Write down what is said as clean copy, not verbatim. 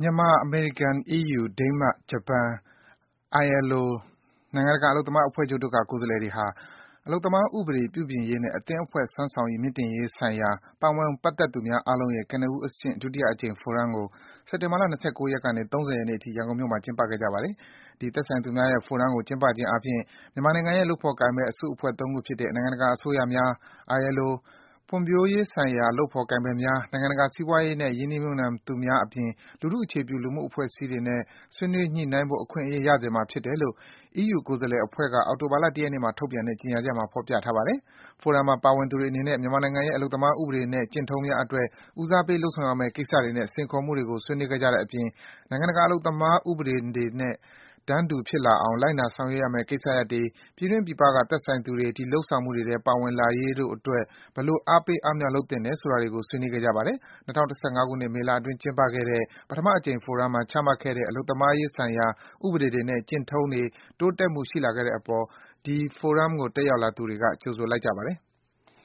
မြန်မာ၊ အမေရိကန်၊ EU ၊ ဒိန်းမတ်၊ ဂျပန်၊ ILO နိုင်ငံတကာ အလုပ်သမားအဖွဲ့ချုပ်တို့က ကိုယ်စားလှယ်တွေဟာ အလုပ်သမားဥပဒေ ပြုပြင်ရေးနဲ့ အသင်းအဖွဲ့ စွမ်းဆောင်ရည် မြှင့်တင်ရေးဆိုင်ရာ ပါဝင်ပတ်သက်သူများအားလုံးရဲ့ ကနဦးအဆင့် ဒုတိယအကြိမ် ဖိုရမ်ကို စက်တင်ဘာလ ၂၉ ရက်ကနေ ၃၀ ရက်နေ့အထိ ရန်ကုန်မြို့မှာ ကျင်းပခဲ့ကြပါတယ်။ ဒီ သက်ဆိုင်သူများရဲ့ ဖိုရမ်ကို ကျင်းပခြင်းအားဖြင့် မြန်မာနိုင်ငံရဲ့ လုပ်ဖော်ကိုင်ဘက် အစုအဖွဲ့ ၃ ခုဖြစ်တဲ့ နိုင်ငံတကာ အစိုးရများ၊ ILO ၊ ဖွံ့ဖြိုးရေးဆိုင်ရာ လုပ်ဖော်ကိုင်ဘက်များ၊ နိုင်ငံတကာ စီးပွားရေးနဲ့ ရင်းနှီးမြှုပ်နှံသူများအပြင် လူထုအခြေပြု လူမှုအဖွဲ့အစည်းတွေနဲ့ ဆွေးနွေးညှိနှိုင်းဖို့ အခွင့်အရေး ရစေမှာဖြစ်တယ်လို့ EU ကိုယ်စားလှယ်အဖွဲ့က အောက်တိုဘာလ ၁ ရက်နေ့မှာ ထုတ်ပြန်တဲ့ ကြေညာချက်မှာ ဖော်ပြထားပါတယ်။ ဖိုရမ်မှာ ပါဝင်သူတွေအနေနဲ့ မြန်မာနိုင်ငံရဲ့ အလုပ်သမားဥပဒေနဲ့ ကျင့်ထုံးများအတွက် ဦးစားပေး လုပ်ဆောင်ရမယ့် ကိစ္စတွေနဲ့ စိန်ခေါ်မှုတွေကို ဆွေးနွေးခဲ့ကြတဲ့အပြင် နိုင်ငံတကာ အလုပ်သမားဥပဒေတွေနဲ့ တန်းတူဖြစ်လာအောင် လိုက်နာဆောင်ရွက်ရမယ့် ကိစ္စရပ်တွေ၊ ပြည်တွင်း ပြည်ပက သက်ဆိုင်သူတွေ ဒီလုပ်ဆောင်မှုတွေထဲ ပါဝင်လာရေးတို့အတွက် ဘယ်လို အားပေး အားမြှောက် လုပ်သင့်တယ်ဆိုတာတွေကို ဆွေးနွေးခဲ့ကြပါတယ်။ ၂၀၁၅ ခုနှစ် မေလအတွင်း ကျင်းပခဲ့တဲ့ ပထမအကြိမ် ဖိုရမ်မှာ ချမှတ်ခဲ့တဲ့ အလုပ်သမားရေးဆိုင်ရာ ဥပဒေတွေနဲ့ ကျင့်ထုံးတွေ တိုးတက်မှု ရှိလာခဲ့တဲ့အပေါ် ဒီ ဖိုရမ်ကို တက်ရောက်လာသူတွေက ကြိုဆိုလိုက်ကြပါတယ်။